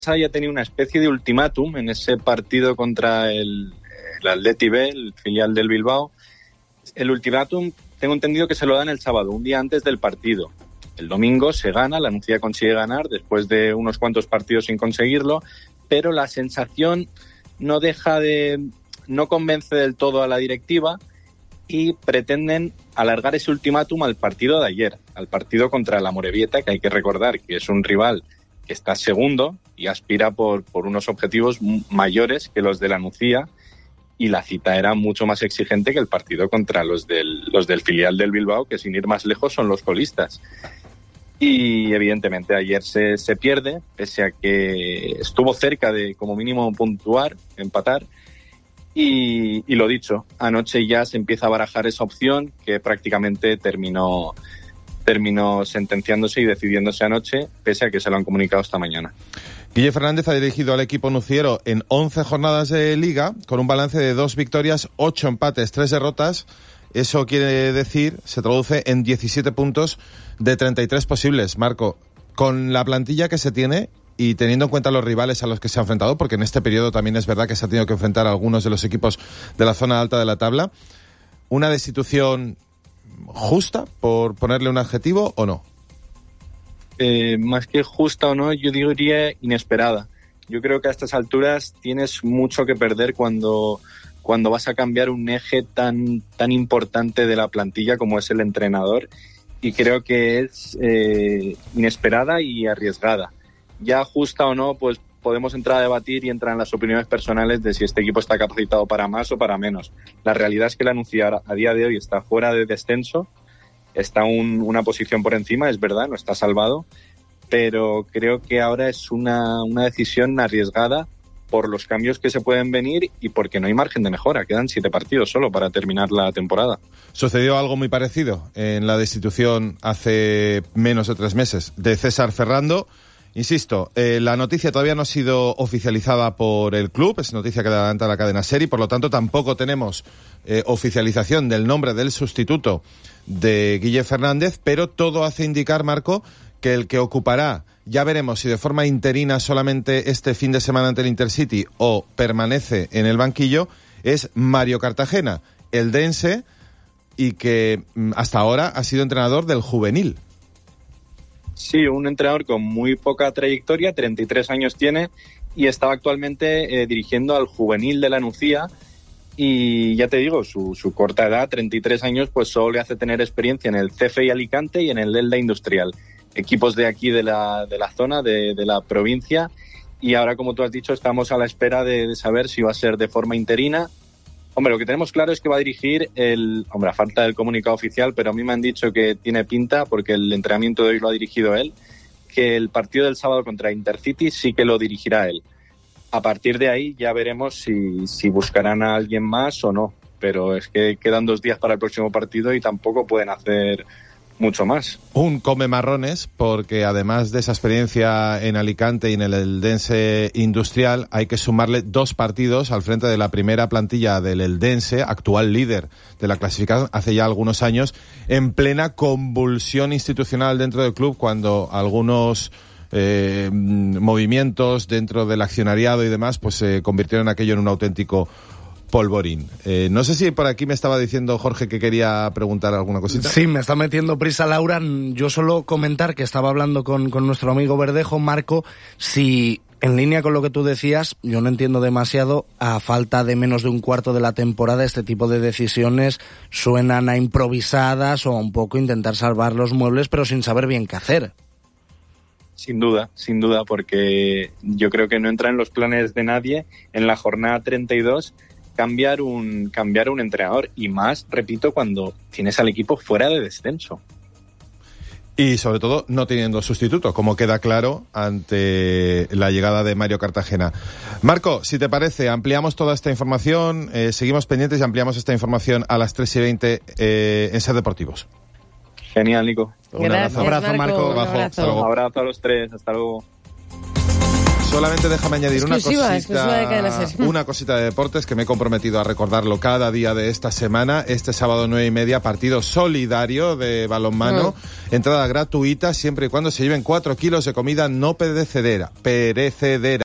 haya tenido una especie de ultimátum en ese partido contra el Athletic B, el filial del Bilbao. El ultimátum, tengo entendido que se lo dan el sábado, un día antes del partido. El domingo se gana, la Nucía consigue ganar después de unos cuantos partidos sin conseguirlo, pero la sensación no convence del todo a la directiva y pretenden alargar ese ultimátum al partido de ayer, al partido contra el Amorebieta, que hay que recordar que es un rival que está segundo y aspira por unos objetivos mayores que los de la Nucía, y la cita era mucho más exigente que el partido contra los del filial del Bilbao, que sin ir más lejos son los colistas. Y evidentemente ayer se pierde, pese a que estuvo cerca de como mínimo puntuar, empatar. Y lo dicho, anoche ya se empieza a barajar esa opción que prácticamente terminó sentenciándose y decidiéndose anoche, pese a que se lo han comunicado esta mañana. Guille Fernández ha dirigido al equipo nuciero en 11 jornadas de Liga, con un balance de 2 victorias, 8 empates, 3 derrotas. Eso quiere decir, se traduce en 17 puntos de 33 posibles. Marco, con la plantilla que se tiene y teniendo en cuenta los rivales a los que se ha enfrentado, porque en este periodo también es verdad que se ha tenido que enfrentar a algunos de los equipos de la zona alta de la tabla, ¿una destitución justa, por ponerle un adjetivo, o no? Más que justa o no, yo diría inesperada. Yo creo que a estas alturas tienes mucho que perder cuando vas a cambiar un eje tan importante de la plantilla como es el entrenador, y creo que es inesperada y arriesgada. Ya justa o no, pues podemos entrar a debatir y entrar en las opiniones personales de si este equipo está capacitado para más o para menos. La realidad es que la Nucía a día de hoy está fuera de descenso, está una posición por encima, es verdad, no está salvado, pero creo que ahora es una decisión arriesgada por los cambios que se pueden venir y porque no hay margen de mejora. Quedan 7 partidos solo para terminar la temporada. Sucedió algo muy parecido en la destitución hace menos de 3 meses de César Ferrando. Insisto, la noticia todavía no ha sido oficializada por el club, es noticia que adelanta la cadena SER, y por lo tanto tampoco tenemos oficialización del nombre del sustituto de Guille Fernández, pero todo hace indicar, Marco, que el que ocupará, ya veremos si de forma interina solamente este fin de semana ante el Intercity o permanece en el banquillo, es Mario Cartagena, el dense, y que hasta ahora ha sido entrenador del juvenil. Sí, un entrenador con muy poca trayectoria, 33 años tiene, y estaba actualmente dirigiendo al juvenil de la Nucía, y ya te digo, su corta edad, 33 años, pues solo le hace tener experiencia en el CFI Alicante y en el Elda Industrial, equipos de aquí de la zona, de la provincia, y ahora, como tú has dicho, estamos a la espera de saber si va a ser de forma interina. Hombre, lo que tenemos claro es que va a dirigir a falta del comunicado oficial, pero a mí me han dicho que tiene pinta, porque el entrenamiento de hoy lo ha dirigido él, que el partido del sábado contra Intercity sí que lo dirigirá él. A partir de ahí ya veremos si buscarán a alguien más o no, pero es que quedan 2 días para el próximo partido y tampoco pueden hacer mucho más. Un come marrones, porque además de esa experiencia en Alicante y en el Eldense Industrial, hay que sumarle 2 partidos al frente de la primera plantilla del Eldense, actual líder de la clasificación hace ya algunos años, en plena convulsión institucional dentro del club, cuando algunos movimientos dentro del accionariado y demás pues se convirtieron aquello en un auténtico polvorín. No sé si por aquí me estaba diciendo Jorge que quería preguntar alguna cosita. Sí, me está metiendo prisa Laura. Yo solo comentar que estaba hablando con nuestro amigo Verdejo, Marco, si en línea con lo que tú decías, yo no entiendo demasiado, a falta de menos de un cuarto de la temporada, este tipo de decisiones suenan a improvisadas o a un poco intentar salvar los muebles, pero sin saber bien qué hacer. Sin duda, porque yo creo que no entra en los planes de nadie en la jornada 32 cambiar un entrenador, y más, repito, cuando tienes al equipo fuera de descenso. Y sobre todo no teniendo sustituto, como queda claro ante la llegada de Mario Cartagena. Marco, si te parece, ampliamos toda esta información, seguimos pendientes y ampliamos esta información a las 3:20 en Ser Deportivos. Genial, Nico. Un abrazo, Marco. Marco. Un abrazo. Un abrazo a los 3, hasta luego. Solamente déjame añadir exclusiva de Cadena Ser. una cosita de deportes que me he comprometido a recordarlo cada día de esta semana. Este sábado 9:30, partido solidario de balonmano. Entrada gratuita siempre y cuando se lleven 4 kilos de comida no perecedera.